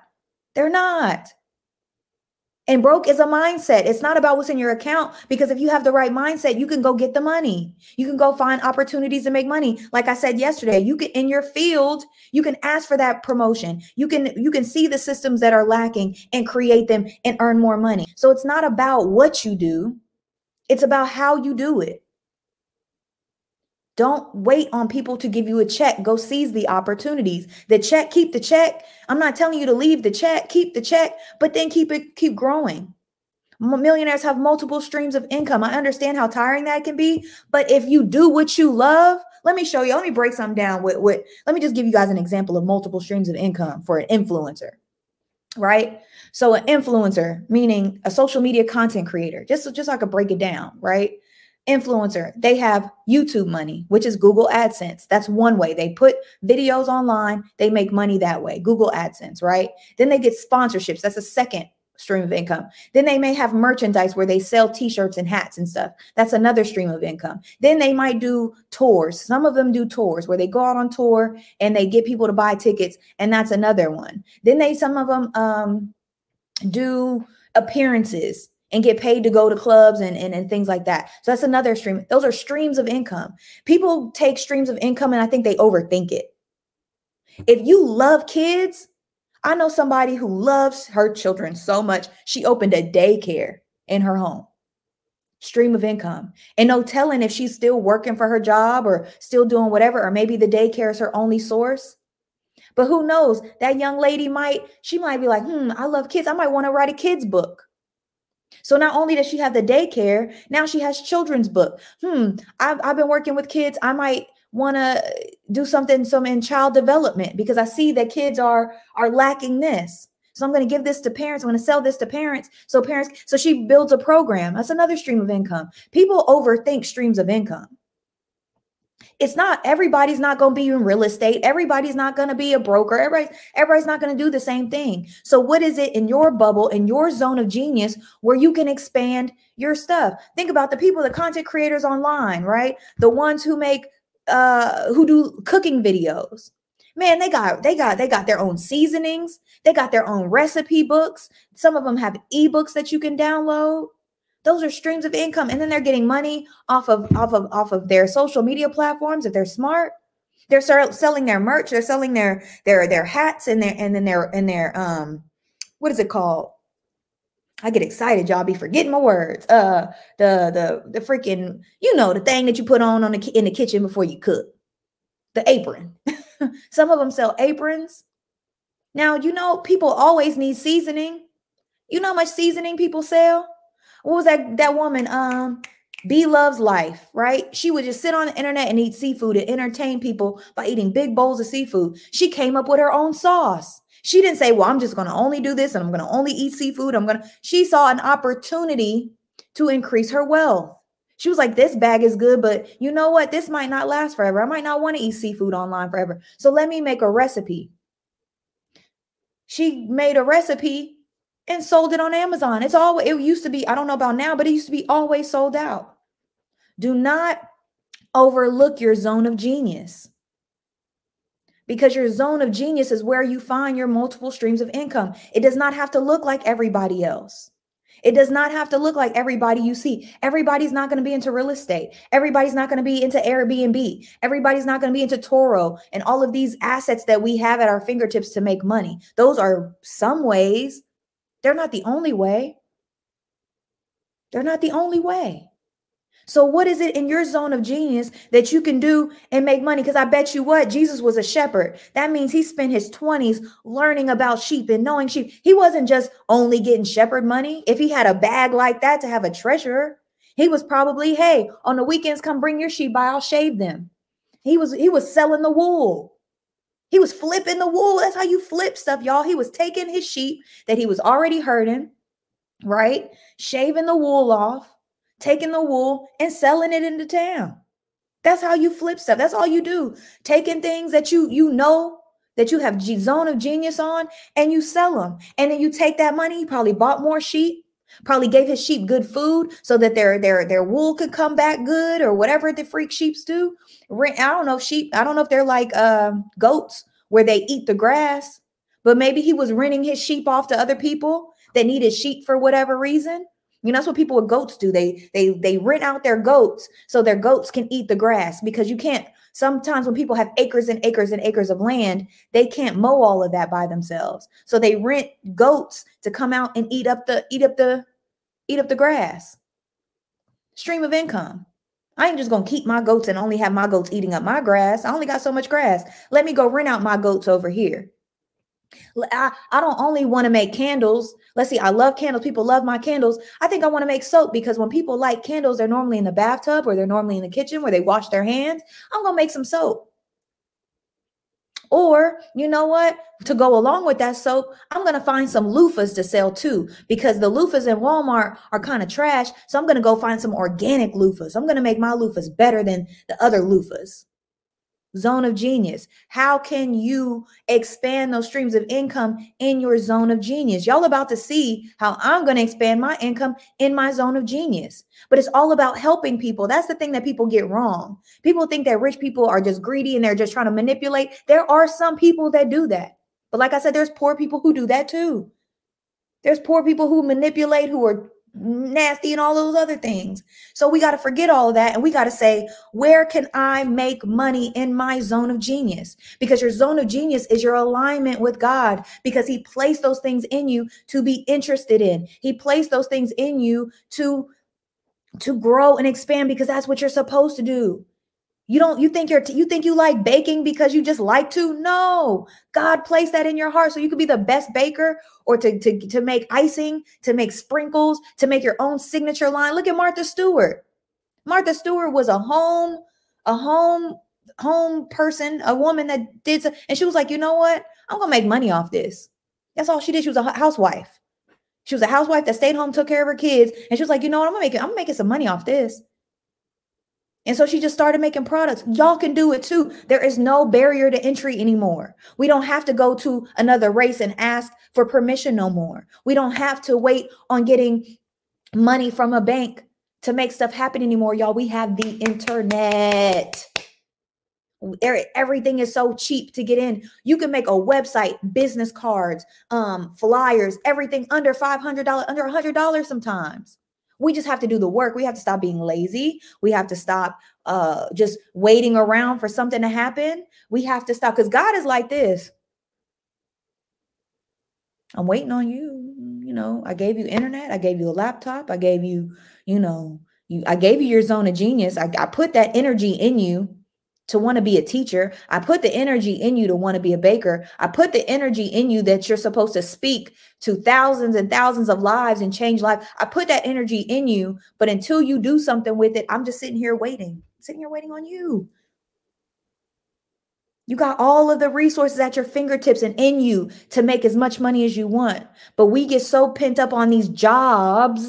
And broke is a mindset. It's not about what's in your account, because if you have the right mindset, you can go get the money. You can go find opportunities to make money. Like I said yesterday, you can, in your field, you can ask for that promotion. You can see the systems that are lacking and create them and earn more money. So it's not about what you do. It's about how you do it. Don't wait on people to give you a check. Go seize the opportunities. The check, keep the check. I'm not telling you to leave the check, keep the check, but then keep growing. Millionaires have multiple streams of income. I understand how tiring that can be, but if you do what you love, let me show you. Let me break something down let me just give you guys an example of multiple streams of income for an influencer. right? So an influencer, meaning a social media content creator, just so I could break it down, right? Influencer, they have YouTube money, which is Google AdSense. That's one way. They put videos online, they make money that way, Google AdSense, right? Then they get sponsorships. That's a second stream of income. Then they may have merchandise where they sell t-shirts and hats and stuff. That's another stream of income. Then they might do tours. Some of them do tours where they go out on tour and they get people to buy tickets, and that's another one. Then some of them do appearances and get paid to go to clubs and things like that. So that's another stream. Those are streams of income. People take streams of income and I think they overthink it. If you love kids, I know somebody who loves her children so much, she opened a daycare in her home. Stream of income. And no telling if she's still working for her job or still doing whatever, or maybe the daycare is her only source. But who knows? That young lady might be like, I love kids. I might want to write a kid's book. So not only does she have the daycare, now she has children's book. I've been working with kids. I might want to do some in child development because I see that kids are lacking this. So I'm going to give this to parents. I'm going to sell this to parents. So she builds a program. That's another stream of income. People overthink streams of income. It's not, everybody's not going to be in real estate. Everybody's not going to be a broker. Everybody's not going to do the same thing. So what is it in your bubble, in your zone of genius where you can expand your stuff? Think about the people, the content creators online, right? The ones who make, who do cooking videos. Man, they got their own seasonings. They got their own recipe books. Some of them have ebooks that you can download. Those are streams of income. And then they're getting money off of their social media platforms. If they're smart, they're selling their merch. They're selling their hats and their what is it called? I get excited, y'all be forgetting my words. The freaking, the thing that you put on in the kitchen before you cook. The apron. Some of them sell aprons. Now, people always need seasoning. You know how much seasoning people sell? What was that woman? B Loves Life, right? She would just sit on the internet and eat seafood and entertain people by eating big bowls of seafood. She came up with her own sauce. She didn't say, well, I'm just going to only do this and I'm going to only eat seafood. She saw an opportunity to increase her wealth. She was like, this bag is good, but you know what? This might not last forever. I might not want to eat seafood online forever. So let me make a recipe. She made a recipe and sold it on Amazon. It used to be, I don't know about now, but it used to be always sold out. Do not overlook your zone of genius, because your zone of genius is where you find your multiple streams of income. It does not have to look like everybody else. It does not have to look like everybody you see. Everybody's not going to be into real estate. Everybody's not going to be into Airbnb. Everybody's not going to be into Toro and all of these assets that we have at our fingertips to make money. Those are some ways. They're not the only way. They're not the only way. So what is it in your zone of genius that you can do and make money? Because I bet you what, Jesus was a shepherd. That means he spent his 20s learning about sheep and knowing sheep. He wasn't just only getting shepherd money. If he had a bag like that to have a treasurer, he was probably, hey, on the weekends, come bring your sheep by, I'll shave them. He was selling the wool. He was flipping the wool. That's how you flip stuff, y'all. He was taking his sheep that he was already herding, right? Shaving the wool off, taking the wool and selling it into town. That's how you flip stuff. That's all you do. Taking things that you know that you have zone of genius on and you sell them. And then you take that money, you probably bought more sheep, probably gave his sheep good food so that their wool could come back good or whatever the freak sheeps do. I don't know if they're like goats where they eat the grass, but maybe he was renting his sheep off to other people that needed sheep for whatever reason. That's what people with goats do. They rent out their goats so their goats can eat the grass, because you can't, sometimes when people have acres and acres and acres of land, they can't mow all of that by themselves. So they rent goats to come out and eat up the grass. Stream of income. I ain't just going to keep my goats and only have my goats eating up my grass. I only got so much grass. Let me go rent out my goats over here. I don't only want to make candles. Let's see. I love candles. People love my candles. I think I want to make soap, because when people light candles, they're normally in the bathtub or they're normally in the kitchen where they wash their hands. I'm going to make some soap. Or you know what? To go along with that soap, I'm going to find some loofahs to sell too, because the loofahs in Walmart are kind of trash. So I'm going to go find some organic loofahs. I'm going to make my loofahs better than the other loofahs. Zone of genius. How can you expand those streams of income in your zone of genius? Y'all about to see how I'm going to expand my income in my zone of genius. But it's all about helping people. That's the thing that people get wrong. People think that rich people are just greedy and they're just trying to manipulate. There are some people that do that. But like I said, there's poor people who do that too. There's poor people who manipulate, who are nasty and all those other things. So we got to forget all of that. And we got to say, where can I make money in my zone of genius? Because your zone of genius is your alignment with God, because he placed those things in you to be interested in. He placed those things in you to grow and expand, because that's what you're supposed to do. You think you like baking because you just like to? No, God placed that in your heart so you could be the best baker, or to make icing, to make sprinkles, to make your own signature line. Look at Martha Stewart. Martha Stewart was a home person, a woman that did, and she was like, you know what? I'm gonna make money off this. That's all she did. She was a housewife. She was a housewife that stayed home, took care of her kids, and she was like, you know what? I'm making some money off this. And so she just started making products. Y'all can do it too. There is no barrier to entry anymore. We don't have to go to another race and ask for permission no more. We don't have to wait on getting money from a bank to make stuff happen anymore, y'all. We have the internet. Everything is so cheap to get in. You can make a website, business cards, flyers, everything under $500, under $100 sometimes. We just have to do the work. We have to stop being lazy. We have to stop just waiting around for something to happen. We have to stop, because God is like this. I'm waiting on you. You know, I gave you internet. I gave you a laptop. I gave you, I gave you your zone of genius. I put that energy in you to want to be a teacher. I put the energy in you to want to be a baker. I put the energy in you that you're supposed to speak to thousands and thousands of lives and change lives. I put that energy in you, but until you do something with it, I'm just sitting here waiting on you. You got all of the resources at your fingertips and in you to make as much money as you want. But we get so pent up on these jobs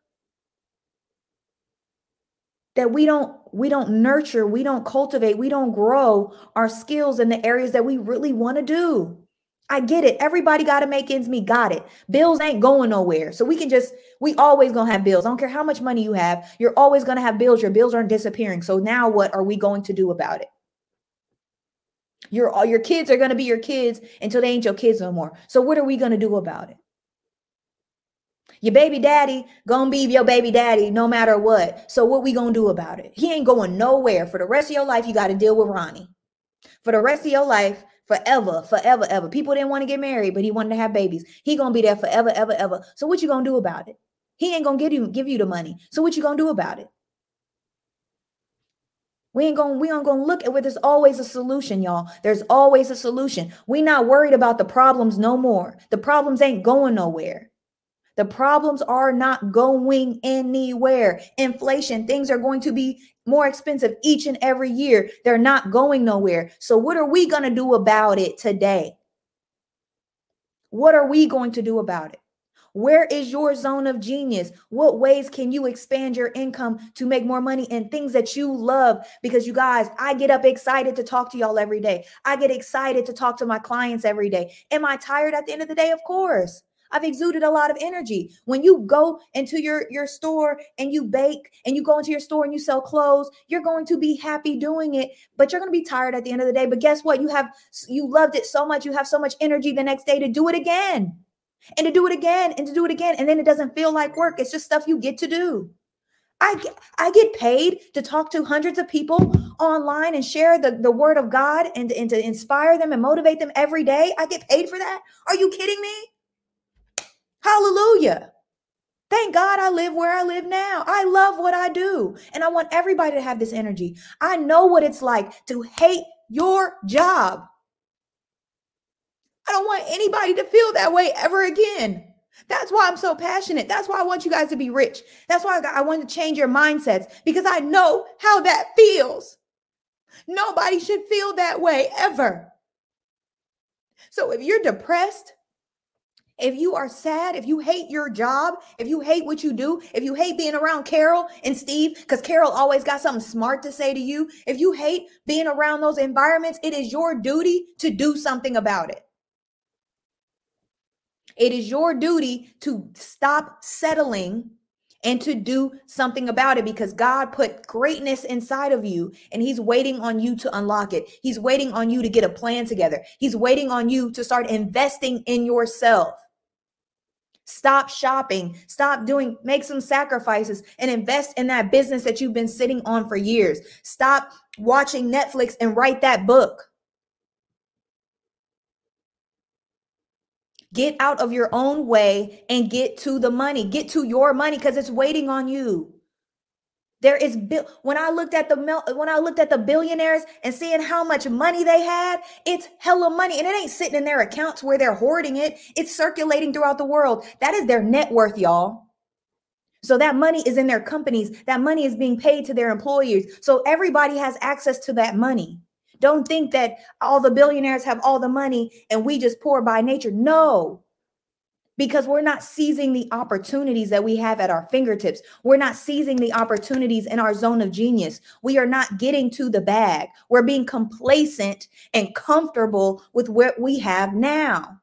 that we don't nurture, we don't cultivate, we don't grow our skills in the areas that we really want to do. I get it. Everybody got to make ends meet. Got it. Bills ain't going nowhere. So we always going to have bills. I don't care how much money you have. You're always going to have bills. Your bills aren't disappearing. So now what are we going to do about it? Your kids are going to be your kids until they ain't your kids no more. So what are we going to do about it? Your baby daddy gonna be your baby daddy no matter what. So what we gonna do about it? He ain't going nowhere. For the rest of your life, you got to deal with Ronnie. For the rest of your life, forever, forever, ever. People didn't want to get married, but he wanted to have babies. He gonna be there forever, ever, ever. So what you gonna do about it? He ain't gonna give you the money. So what you gonna do about it? We ain't gonna look at where there's always a solution, y'all. There's always a solution. We not worried about the problems no more. The problems ain't going nowhere. The problems are not going anywhere. Inflation, things are going to be more expensive each and every year. They're not going nowhere. So what are we going to do about it today? What are we going to do about it? Where is your zone of genius? What ways can you expand your income to make more money in things that you love? Because you guys, I get up excited to talk to y'all every day. I get excited to talk to my clients every day. Am I tired at the end of the day? Of course. I've exuded a lot of energy. When you go into your store and you bake, and you go into your store and you sell clothes, you're going to be happy doing it, but you're going to be tired at the end of the day. But guess what? You loved it so much. You have so much energy the next day to do it again, and to do it again, and to do it again. And then it doesn't feel like work. It's just stuff you get to do. I get paid to talk to hundreds of people online and share the word of God and to inspire them and motivate them every day. I get paid for that. Are you kidding me? Hallelujah. Thank God I live where I live now. I love what I do. And I want everybody to have this energy. I know what it's like to hate your job. I don't want anybody to feel that way ever again. That's why I'm so passionate. That's why I want you guys to be rich. That's why I want to change your mindsets, because I know how that feels. Nobody should feel that way ever. So if you're depressed, if you are sad, if you hate your job, if you hate what you do, if you hate being around Carol and Steve, because Carol always got something smart to say to you, if you hate being around those environments, it is your duty to do something about it. It is your duty to stop settling and to do something about it, because God put greatness inside of you and he's waiting on you to unlock it. He's waiting on you to get a plan together. He's waiting on you to start investing in yourself. Stop shopping, make some sacrifices and invest in that business that you've been sitting on for years. Stop watching Netflix and write that book. Get out of your own way and get to the money. Get to your money because it's waiting on you. When I looked at the billionaires and seeing how much money they had, it's hella money, and it ain't sitting in their accounts where they're hoarding it. It's circulating throughout the world. That is their net worth, y'all. So that money is in their companies. That money is being paid to their employees. So everybody has access to that money. Don't think that all the billionaires have all the money and we just poor by nature. No. Because we're not seizing the opportunities that we have at our fingertips. We're not seizing the opportunities in our zone of genius. We are not getting to the bag. We're being complacent and comfortable with what we have now.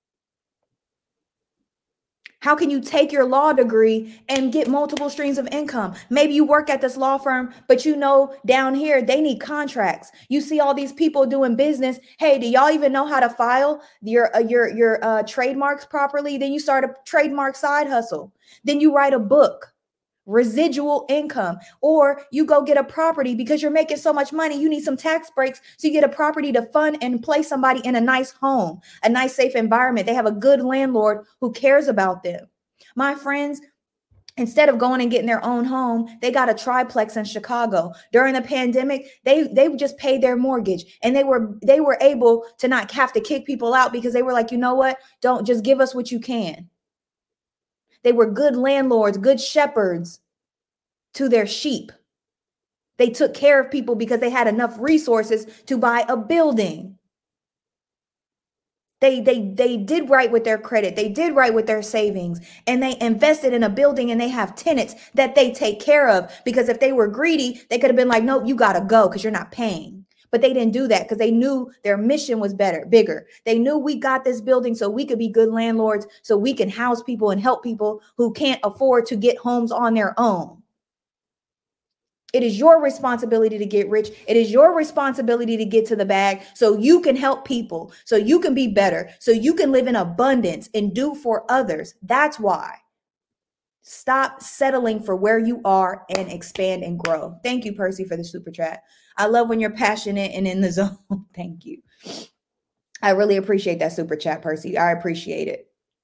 How can you take your law degree and get multiple streams of income? Maybe you work at this law firm, but you know down here they need contracts. You see all these people doing business. Hey, do y'all even know how to file your trademarks properly? Then you start a trademark side hustle. Then you write a book, residual income, or you go get a property because you're making so much money. You need some tax breaks. So you get a property to fund and place somebody in a nice home, a nice, safe environment. They have a good landlord who cares about them. My friends, instead of going and getting their own home, they got a triplex in Chicago. During the pandemic, they just paid their mortgage, and they were able to not have to kick people out because they were like, you know what? Don't just give us what you can. They were good landlords, good shepherds to their sheep. They took care of people because they had enough resources to buy a building. They did right with their credit. They did right with their savings, and they invested in a building, and they have tenants that they take care of, because if they were greedy, they could have been like, nope, you got to go because you're not paying. But they didn't do that because they knew their mission was bigger. They knew we got this building so we could be good landlords, so we can house people and help people who can't afford to get homes on their own. It is your responsibility to get rich. It is your responsibility to get to the bag so you can help people, so you can be better, so you can live in abundance and do for others. That's why. Stop settling for where you are and expand and grow. Thank you, Percy, for the super chat. I love when you're passionate and in the zone. Thank you. I really appreciate that super chat, Percy. I appreciate it.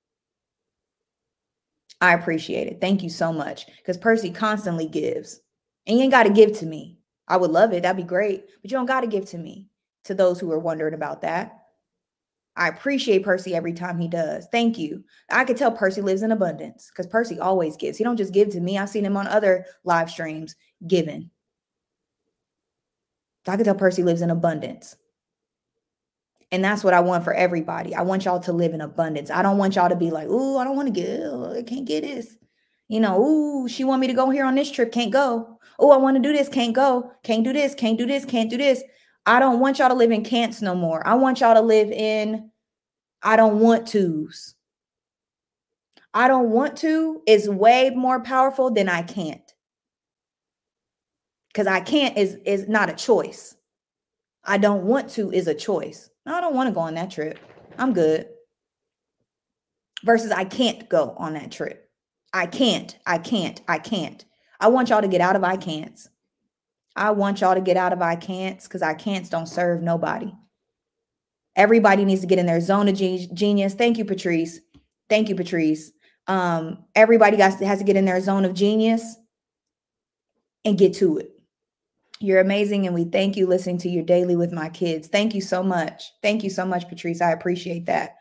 I appreciate it. Thank you so much, because Percy constantly gives. And you ain't got to give to me. I would love it. That'd be great. But you don't got to give to me, to those who are wondering about that. I appreciate Percy every time he does. Thank you. I could tell Percy lives in abundance because Percy always gives. He don't just give to me. I've seen him on other live streams giving. I could tell Percy lives in abundance. And that's what I want for everybody. I want y'all to live in abundance. I don't want y'all to be like, ooh, I don't want to give. I can't get this. You know, ooh, she want me to go here on this trip. Can't go. Oh, I want to do this. Can't go. Can't do this. Can't do this. Can't do this. I don't want y'all to live in can'ts no more. I want y'all to live in I don't want to's. I don't want to is way more powerful than I can't. Because I can't is not a choice. I don't want to is a choice. I don't want to go on that trip. I'm good. Versus I can't go on that trip. I can't. I want y'all to get out of I can'ts. I want y'all to get out of I can'ts, because I can'ts don't serve nobody. Everybody needs to get in their zone of genius. Thank you, Patrice. Thank you, Patrice. Everybody has to get in their zone of genius and get to it. You're amazing, and we thank you listening to your daily with my kids. Thank you so much. Thank you so much, Patrice. I appreciate that.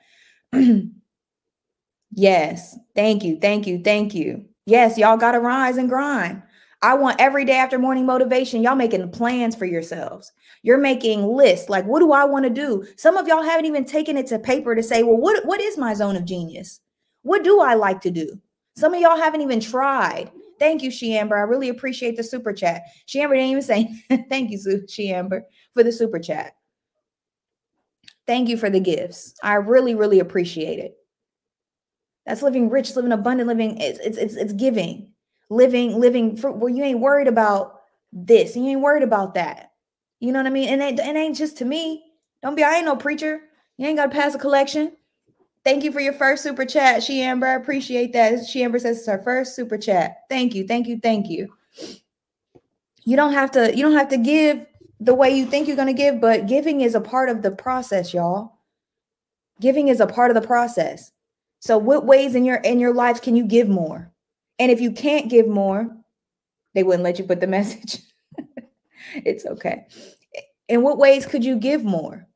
Yes. Thank you. Thank you. Thank you. Yes, y'all got to rise and grind. I want every day after morning motivation. Y'all making plans for yourselves. You're making lists. Like, what do I want to do? Some of y'all haven't even taken it to paper to say, well, what is my zone of genius? What do I like to do? Some of y'all haven't even tried. Thank you, Sheamber. I really appreciate the super chat. Sheamber didn't even say thank you, Sheamber, for the super chat. Thank you for the gifts. I really, really appreciate it. That's living rich, living abundant, living. It's giving, living for where you ain't worried about this, and you ain't worried about that. You know what I mean? And it ain't just to me. Don't be. I ain't no preacher. You ain't got to pass a collection. Thank you for your first super chat, Sheamber. I appreciate that. Sheamber says it's her first super chat. Thank you, thank you, thank you. You don't have to give the way you think you're going to give, but giving is a part of the process, y'all. Giving is a part of the process. So what ways in your life can you give more? And if you can't give more, they wouldn't let you put the message. It's okay. In what ways could you give more?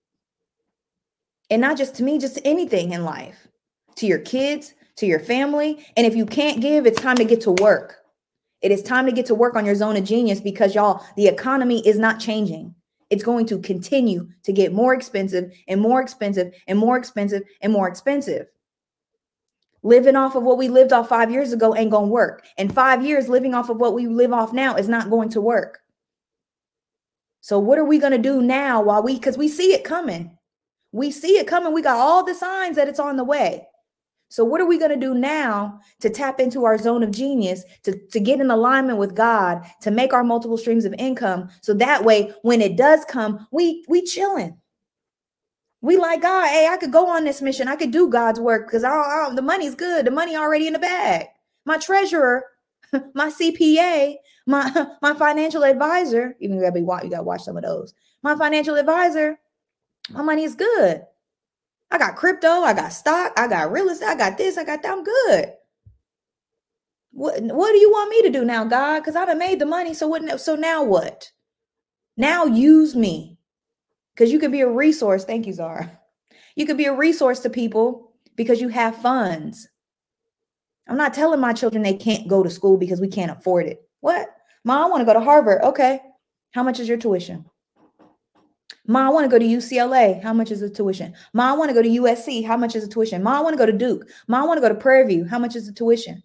And not just to me, just to anything in life, to your kids, to your family. And if you can't give, it's time to get to work. It is time to get to work on your zone of genius because y'all, the economy is not changing. It's going to continue to get more expensive and more expensive and more expensive and more expensive. Living off of what we lived off 5 years ago ain't going to work. And 5 years living off of what we live off now is not going to work. So what are we going to do now because we see it coming. We see it coming. We got all the signs that it's on the way. So what are we going to do now to tap into our zone of genius, to get in alignment with God, to make our multiple streams of income? So that way, when it does come, we chilling. We like, God, hey, I could go on this mission. I could do God's work because the money's good. The money already in the bag. My treasurer, my CPA, my financial advisor, even you got to watch some of those. My financial advisor, my money is good. I got crypto, I got stock, I got real estate, I got this, I got that. I'm good. What do you want me to do now, God? Because I done made the money. So now what? Now use me. Because you could be a resource. Thank you, Zara. You could be a resource to people because you have funds. I'm not telling my children they can't go to school because we can't afford it. What? Mom, I want to go to Harvard. Okay. How much is your tuition? Mom, I want to go to UCLA. How much is the tuition? Mom, I want to go to USC. How much is the tuition? Mom, I want to go to Duke. Mom, I want to go to Prairie View. How much is the tuition?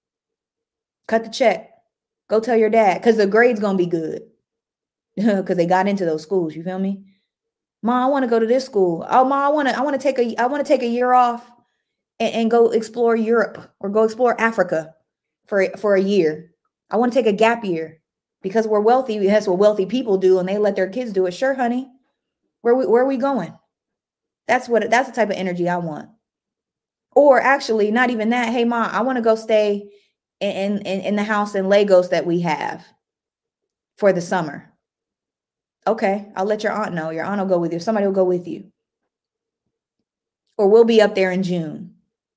Cut the check. Go tell your dad because the grade's going to be good because they got into those schools. You feel me? Mom, I want to go to this school. Oh, Mom, I want to take a year off and go explore Europe or go explore Africa for a year. I want to take a gap year because we're wealthy. That's what wealthy people do, and they let their kids do it. Sure, honey. Where are we going? That's the type of energy I want. Or actually, not even that. Hey, Mom, I want to go stay in the house in Lagos that we have for the summer. Okay, I'll let your aunt know. Your aunt will go with you. Somebody will go with you. Or we'll be up there in June.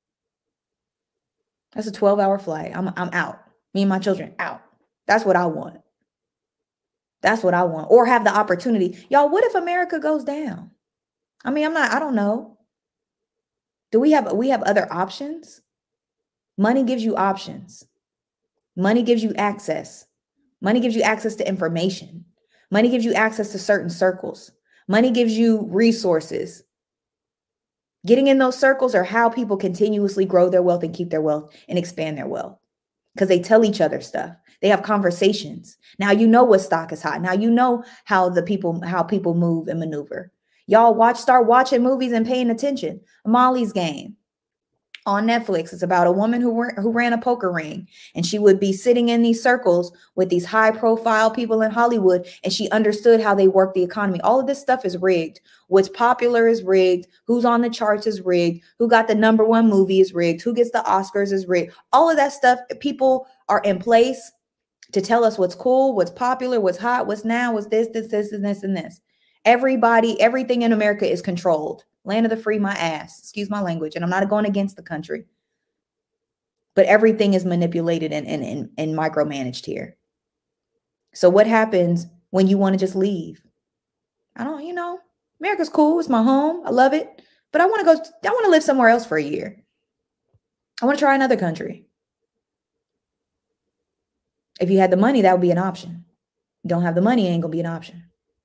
That's a 12-hour flight. I'm out. Me and my children out. That's what I want. That's what I want. Or have the opportunity. Y'all, what if America goes down? I mean, I don't know. Do we have other options? Money gives you options. Money gives you access. Money gives you access to information. Money gives you access to certain circles. Money gives you resources. Getting in those circles are how people continuously grow their wealth and keep their wealth and expand their wealth because they tell each other stuff. They have conversations. Now you know what stock is hot. Now you know how people move and maneuver. Y'all start watching movies and paying attention. Molly's Game on Netflix. It's about a woman who ran a poker ring, and she would be sitting in these circles with these high profile people in Hollywood, and she understood how they work the economy. All of this stuff is rigged. What's popular is rigged. Who's on the charts is rigged. Who got the #1 movie is rigged. Who gets the Oscars is rigged. All of that stuff, people are in place to tell us what's cool, what's popular, what's hot, what's now, what's this, and this. Everything in America is controlled. Land of the free, my ass. Excuse my language. And I'm not going against the country. But everything is manipulated and micromanaged here. So what happens when you want to just leave? America's cool. It's my home. I love it. But I want to live somewhere else for a year. I want to try another country. If you had the money, that would be an option. You don't have the money, it ain't gonna be an option.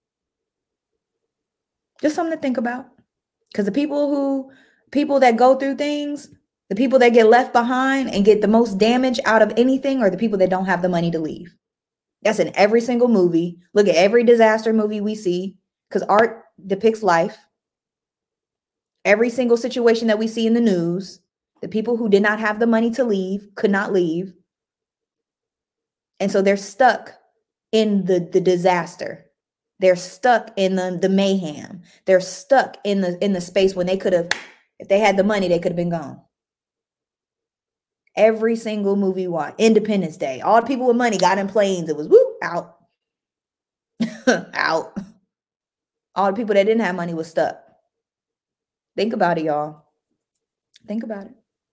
Just something to think about. Because the people that go through things, the people that get left behind and get the most damage out of anything are the people that don't have the money to leave. That's in every single movie. Look at every disaster movie we see, because art depicts life. Every single situation that we see in the news, the people who did not have the money to leave could not leave. And so they're stuck in the disaster. They're stuck in the mayhem. They're stuck in the space when they could have, if they had the money, they could have been gone. Every single movie watch, Independence Day, all the people with money got in planes. It was whoop, out. Out. All the people that didn't have money was stuck. Think about it, y'all. Think about it.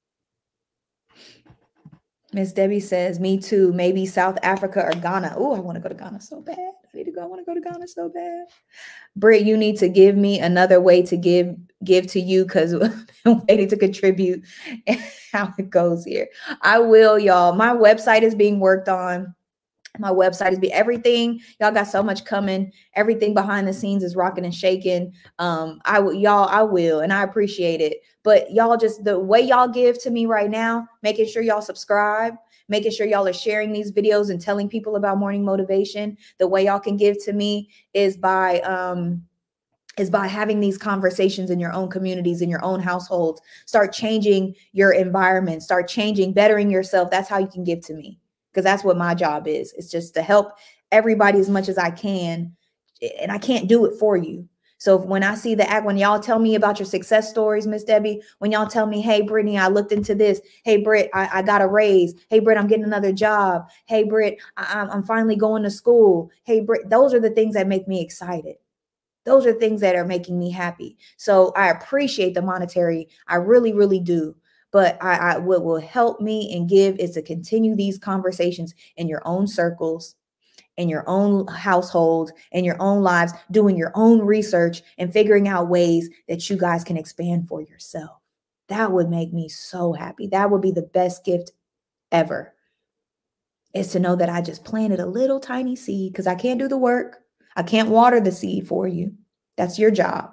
Miss Debbie says, me too. Maybe South Africa or Ghana. Oh, I want to go to Ghana so bad. I need to go. I want to go to Ghana so bad. Britt, you need to give me another way to give to you, because I'm waiting to contribute and how it goes here. I will, y'all. My website is being worked on. My website is everything. Y'all got so much coming. Everything behind the scenes is rocking and shaking. I will, and I appreciate it. But y'all, just the way y'all give to me right now, making sure y'all subscribe, making sure y'all are sharing these videos and telling people about Morning Motivation. The way y'all can give to me is by having these conversations in your own communities, in your own households. Start changing your environment, start bettering yourself. That's how you can give to me, because that's what my job is. It's just to help everybody as much as I can. And I can't do it for you. So when I see when y'all tell me about your success stories, Miss Debbie, when y'all tell me, hey, Brittany, I looked into this. Hey, Britt, I got a raise. Hey, Britt, I'm getting another job. Hey, Britt, I'm finally going to school. Hey, Britt, those are the things that make me excited. Those are things that are making me happy. So I appreciate the monetary. I really, really do. But what will help me and give is to continue these conversations in your own circles, in your own household, in your own lives, doing your own research and figuring out ways that you guys can expand for yourself. That would make me so happy. That would be the best gift ever, is to know that I just planted a little tiny seed, because I can't do the work. I can't water the seed for you. That's your job.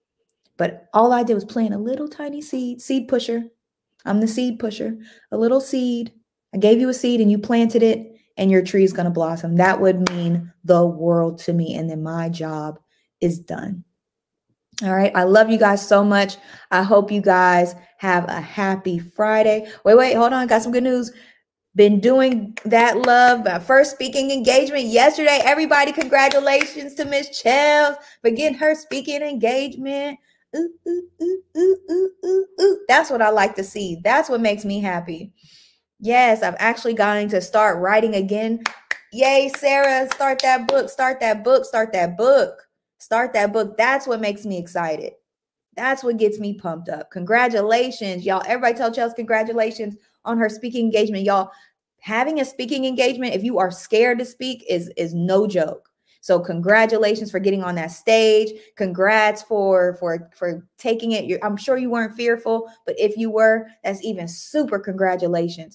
But all I did was plant a little tiny seed pusher. I'm the seed pusher, a little seed. I gave you a seed and you planted it, and your tree is going to blossom. That would mean the world to me. And then my job is done. All right. I love you guys so much. I hope you guys have a happy Friday. Wait, hold on. Got some good news. Been doing that love. My first speaking engagement yesterday. Everybody, congratulations to Miss Chels for getting her speaking engagement. Ooh, ooh, ooh, ooh, ooh, ooh, ooh. That's what I like to see. That's what makes me happy. Yes, I'm actually going to start writing again. Yay, Sarah, start that book, start that book, start that book, start that book. That's what makes me excited. That's what gets me pumped up. Congratulations, y'all. Everybody tell Chelsea congratulations on her speaking engagement. Y'all, having a speaking engagement, if you are scared to speak, is no joke. So congratulations for getting on that stage. Congrats for taking it. I'm sure you weren't fearful, but if you were, that's even super congratulations.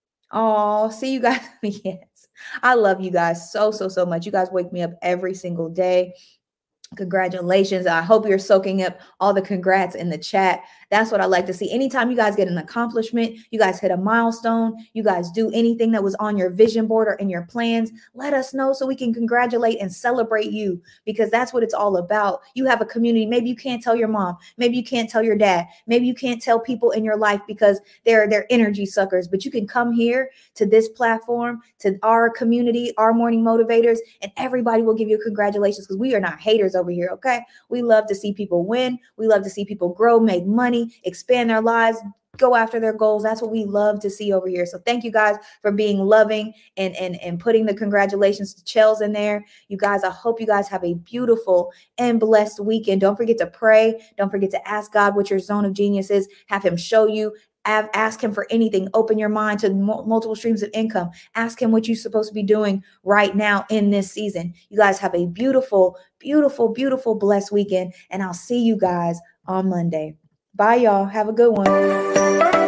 Oh, see you guys. Yes. I love you guys so much. You guys wake me up every single day. Congratulations. I hope you're soaking up all the congrats in the chat. That's what I like to see. Anytime you guys get an accomplishment, you guys hit a milestone, you guys do anything that was on your vision board or in your plans, let us know so we can congratulate and celebrate you, because that's what it's all about. You have a community. Maybe you can't tell your mom. Maybe you can't tell your dad. Maybe you can't tell people in your life because they're energy suckers, but you can come here to this platform, to our community, our morning motivators, and everybody will give you congratulations, because we are not haters over here. Okay. We love to see people win. We love to see people grow, make money, expand their lives, go after their goals. That's what we love to see over here. So thank you guys for being loving and putting the congratulations to Chels in there. You guys, I hope you guys have a beautiful and blessed weekend. Don't forget to pray. Don't forget to ask God what your zone of genius is. Have him show you. Ask him for anything. Open your mind to multiple streams of income. Ask him what you're supposed to be doing right now in this season. You guys have a beautiful, beautiful, beautiful, blessed weekend. And I'll see you guys on Monday. Bye, y'all. Have a good one.